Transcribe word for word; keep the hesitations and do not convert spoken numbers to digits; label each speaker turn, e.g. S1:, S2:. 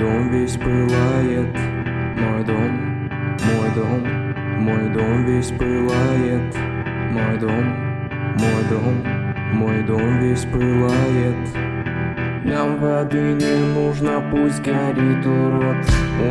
S1: дом весь пылает, мой дом, мой дом, мой дом весь пылает, мой дом, мой дом, мой дом весь пылает. Нам воды не нужно, пусть горит урод.